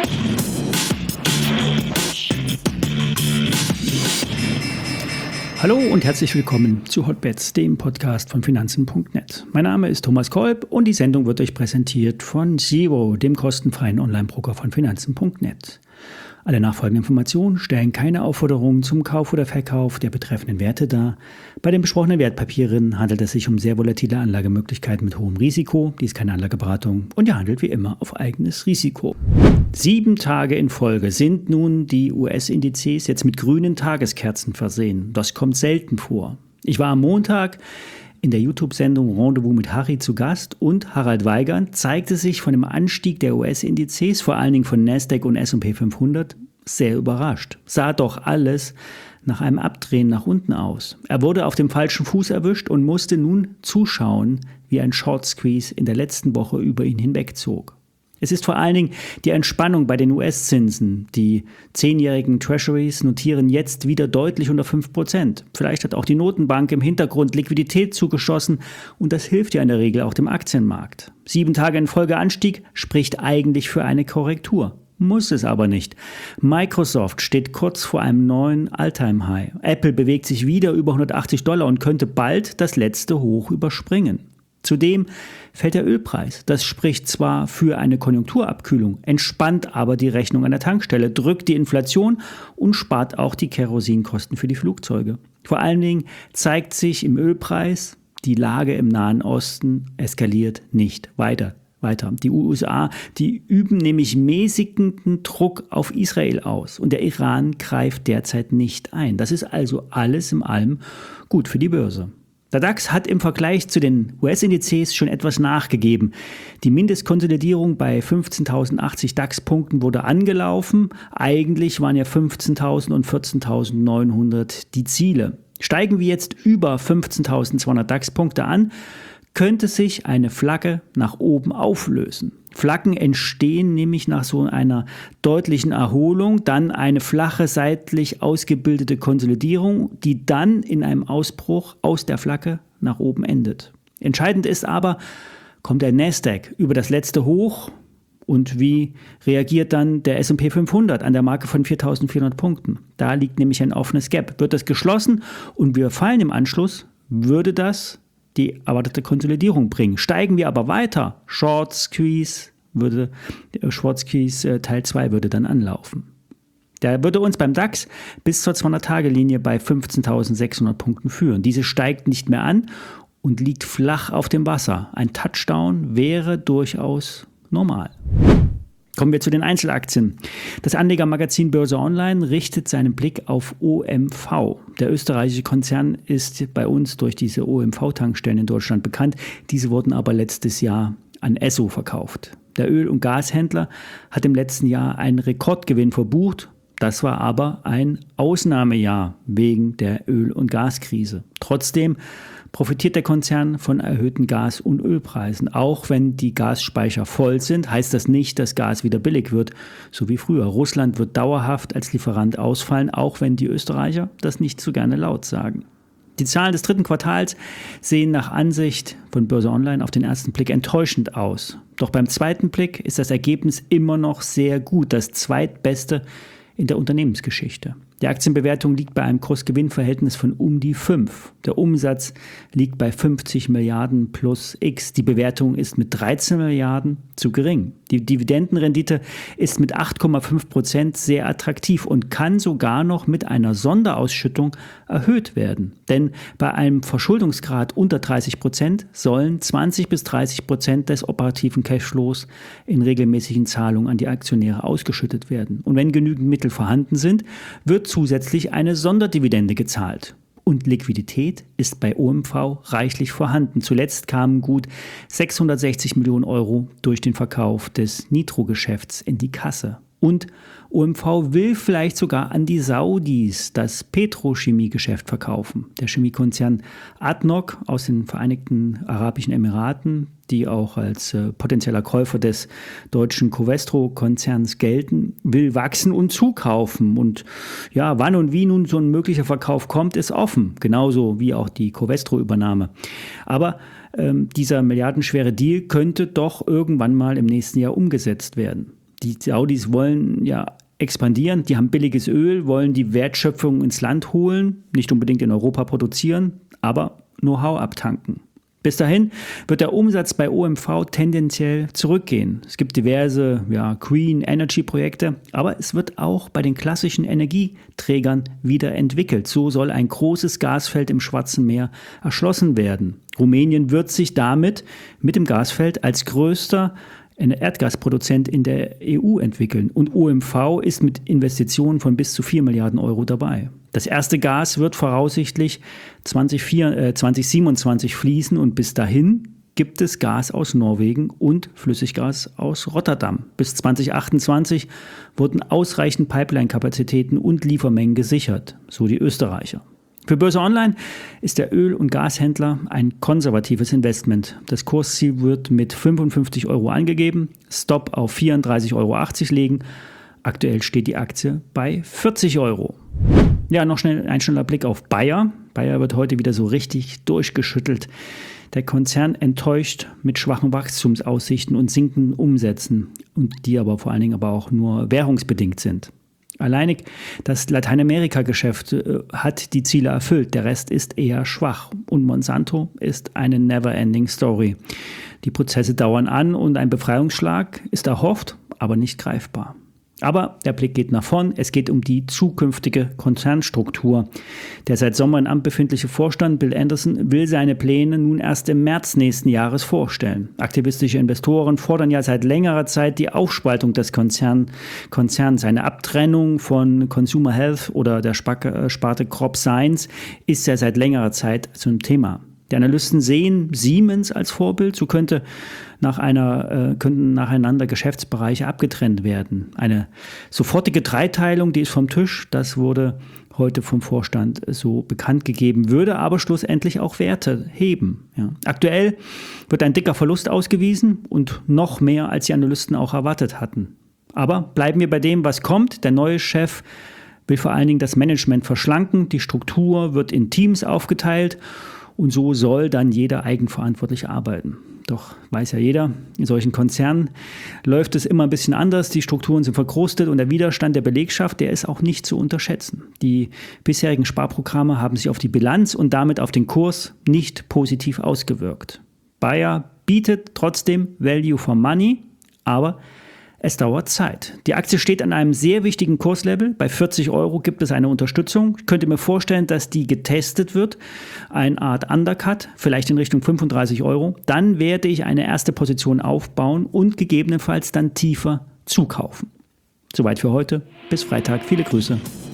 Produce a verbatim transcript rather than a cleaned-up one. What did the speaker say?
Hallo und herzlich willkommen zu Hotbets, dem Podcast von Finanzen punkt net. Mein Name ist Thomas Kolb und die Sendung wird euch präsentiert von Zero, dem kostenfreien Online-Broker von Finanzen punkt net. Alle nachfolgenden Informationen stellen keine Aufforderungen zum Kauf oder Verkauf der betreffenden Werte dar. Bei den besprochenen Wertpapieren handelt es sich um sehr volatile Anlagemöglichkeiten mit hohem Risiko. Dies ist keine Anlageberatung und ihr handelt wie immer auf eigenes Risiko. Sieben Tage in Folge sind nun die U S-Indizes jetzt mit grünen Tageskerzen versehen. Das kommt selten vor. Ich war am Montag in der YouTube-Sendung Rendezvous mit Harry zu Gast und Harald Weigand zeigte sich von dem Anstieg der U S-Indizes, vor allen Dingen von Nasdaq und S und P fünfhundert, sehr überrascht. Sah doch alles nach einem Abdrehen nach unten aus. Er wurde auf dem falschen Fuß erwischt und musste nun zuschauen, wie ein Short Squeeze in der letzten Woche über ihn hinwegzog. Es ist vor allen Dingen die Entspannung bei den U S-Zinsen. Die zehnjährigen Treasuries notieren jetzt wieder deutlich unter fünf Prozent. Vielleicht hat auch die Notenbank im Hintergrund Liquidität zugeschossen und das hilft ja in der Regel auch dem Aktienmarkt. Sieben Tage in Folge Anstieg spricht eigentlich für eine Korrektur. Muss es aber nicht. Microsoft steht kurz vor einem neuen All-Time-High. Apple bewegt sich wieder über hundertachtzig Dollar und könnte bald das letzte Hoch überspringen. Zudem fällt der Ölpreis. Das spricht zwar für eine Konjunkturabkühlung, entspannt aber die Rechnung an der Tankstelle, drückt die Inflation und spart auch die Kerosinkosten für die Flugzeuge. Vor allen Dingen zeigt sich im Ölpreis, die Lage im Nahen Osten eskaliert nicht weiter. Weiter. Die U S A, die üben nämlich mäßigenden Druck auf Israel aus und der Iran greift derzeit nicht ein. Das ist also alles in allem gut für die Börse. Der DAX hat im Vergleich zu den U S-Indizes schon etwas nachgegeben. Die Mindestkonsolidierung bei fünfzehntausendachtzig DAX-Punkten wurde angelaufen. Eigentlich waren ja fünfzehntausend und vierzehntausendneunhundert die Ziele. Steigen wir jetzt über fünfzehntausendzweihundert DAX-Punkte an, könnte sich eine Flagge nach oben auflösen. Flaggen entstehen nämlich nach so einer deutlichen Erholung, dann eine flache seitlich ausgebildete Konsolidierung, die dann in einem Ausbruch aus der Flagge nach oben endet. Entscheidend ist aber, kommt der Nasdaq über das letzte Hoch und wie reagiert dann der S und P fünfhundert an der Marke von viertausendvierhundert Punkten? Da liegt nämlich ein offenes Gap. Wird das geschlossen und wir fallen im Anschluss, würde das die erwartete Konsolidierung bringen. Steigen wir aber weiter, Short Squeeze würde, Short Squeeze Teil zwei würde dann anlaufen. Der würde uns beim DAX bis zur zweihundert-Tage-Linie bei fünfzehntausendsechshundert Punkten führen. Diese steigt nicht mehr an und liegt flach auf dem Wasser. Ein Touchdown wäre durchaus normal. Kommen wir zu den Einzelaktien. Das Anlegermagazin Börse Online richtet seinen Blick auf O M V. Der österreichische Konzern ist bei uns durch diese O M V-Tankstellen in Deutschland bekannt. Diese wurden aber letztes Jahr an Esso verkauft. Der Öl- und Gashändler hat im letzten Jahr einen Rekordgewinn verbucht. Das war aber ein Ausnahmejahr wegen der Öl- und Gaskrise. Trotzdem profitiert der Konzern von erhöhten Gas- und Ölpreisen. Auch wenn die Gasspeicher voll sind, heißt das nicht, dass Gas wieder billig wird, so wie früher. Russland wird dauerhaft als Lieferant ausfallen, auch wenn die Österreicher das nicht so gerne laut sagen. Die Zahlen des dritten Quartals sehen nach Ansicht von Börse Online auf den ersten Blick enttäuschend aus. Doch beim zweiten Blick ist das Ergebnis immer noch sehr gut, das zweitbeste in der Unternehmensgeschichte. Die Aktienbewertung liegt bei einem Kurs-Gewinn-Verhältnis von um die fünf. Der Umsatz liegt bei fünfzig Milliarden plus X. Die Bewertung ist mit dreizehn Milliarden zu gering. Die Dividendenrendite ist mit acht Komma fünf Prozent sehr attraktiv und kann sogar noch mit einer Sonderausschüttung erhöht werden. Denn bei einem Verschuldungsgrad unter dreißig Prozent sollen zwanzig bis dreißig Prozent des operativen Cashflows in regelmäßigen Zahlungen an die Aktionäre ausgeschüttet werden. Und wenn genügend Mittel vorhanden sind, wird zusätzlich eine Sonderdividende gezahlt. Und Liquidität ist bei O M V reichlich vorhanden. Zuletzt kamen gut sechshundertsechzig Millionen Euro durch den Verkauf des Nitro-Geschäfts in die Kasse. Und O M V will vielleicht sogar an die Saudis das Petrochemiegeschäft verkaufen. Der Chemiekonzern A D N O C aus den Vereinigten Arabischen Emiraten, die auch als äh, potenzieller Käufer des deutschen Covestro-Konzerns gelten, will wachsen und zukaufen. Und ja, wann und wie nun so ein möglicher Verkauf kommt, ist offen. Genauso wie auch die Covestro-Übernahme. Aber ähm, dieser milliardenschwere Deal könnte doch irgendwann mal im nächsten Jahr umgesetzt werden. Die Saudis wollen ja expandieren, die haben billiges Öl, wollen die Wertschöpfung ins Land holen, nicht unbedingt in Europa produzieren, aber Know-how abtanken. Bis dahin wird der Umsatz bei O M V tendenziell zurückgehen. Es gibt diverse ja, Green Energy Projekte, aber es wird auch bei den klassischen Energieträgern wieder entwickelt. So soll ein großes Gasfeld im Schwarzen Meer erschlossen werden. Rumänien wird sich damit mit dem Gasfeld als größter Erdgasproduzent in der E U entwickeln. Und O M V ist mit Investitionen von bis zu vier Milliarden Euro dabei. Das erste Gas wird voraussichtlich zwanzig siebenundzwanzig fließen und bis dahin gibt es Gas aus Norwegen und Flüssiggas aus Rotterdam. Bis zwanzig achtundzwanzig wurden ausreichend Pipeline-Kapazitäten und Liefermengen gesichert, so die Österreicher. Für Börse Online ist der Öl- und Gashändler ein konservatives Investment. Das Kursziel wird mit fünfundfünfzig Euro angegeben, Stop auf vierunddreißig Euro achtzig legen. Aktuell steht die Aktie bei vierzig Euro. Ja, noch schnell ein schneller Blick auf Bayer. Bayer wird heute wieder so richtig durchgeschüttelt. Der Konzern enttäuscht mit schwachen Wachstumsaussichten und sinkenden Umsätzen, und die aber vor allen Dingen aber auch nur währungsbedingt sind. Alleinig das Lateinamerika-Geschäft äh, hat die Ziele erfüllt, der Rest ist eher schwach. Und Monsanto ist eine never-ending Story. Die Prozesse dauern an und ein Befreiungsschlag ist erhofft, aber nicht greifbar. Aber der Blick geht nach vorn. Es geht um die zukünftige Konzernstruktur. Der seit Sommer im Amt befindliche Vorstand Bill Anderson will seine Pläne nun erst im März nächsten Jahres vorstellen. Aktivistische Investoren fordern ja seit längerer Zeit die Aufspaltung des Konzern, Konzerns. Eine Abtrennung von Consumer Health oder der Sparte Crop Science ist ja seit längerer Zeit zum Thema. Die Analysten sehen Siemens als Vorbild, so könnte nach einer, äh, könnten nacheinander Geschäftsbereiche abgetrennt werden. Eine sofortige Dreiteilung, die ist vom Tisch, das wurde heute vom Vorstand so bekannt gegeben, würde aber schlussendlich auch Werte heben. Ja. Aktuell wird ein dicker Verlust ausgewiesen und noch mehr, als die Analysten auch erwartet hatten. Aber bleiben wir bei dem, was kommt. Der neue Chef will vor allen Dingen das Management verschlanken, die Struktur wird in Teams aufgeteilt. Und so soll dann jeder eigenverantwortlich arbeiten. Doch weiß ja jeder, in solchen Konzernen läuft es immer ein bisschen anders. Die Strukturen sind verkrustet und der Widerstand der Belegschaft, der ist auch nicht zu unterschätzen. Die bisherigen Sparprogramme haben sich auf die Bilanz und damit auf den Kurs nicht positiv ausgewirkt. Bayer bietet trotzdem Value for Money, aber es dauert Zeit. Die Aktie steht an einem sehr wichtigen Kurslevel. Bei vierzig Euro gibt es eine Unterstützung. Ich könnte mir vorstellen, dass die getestet wird. Eine Art Undercut, vielleicht in Richtung fünfunddreißig Euro. Dann werde ich eine erste Position aufbauen und gegebenenfalls dann tiefer zukaufen. Soweit für heute. Bis Freitag. Viele Grüße.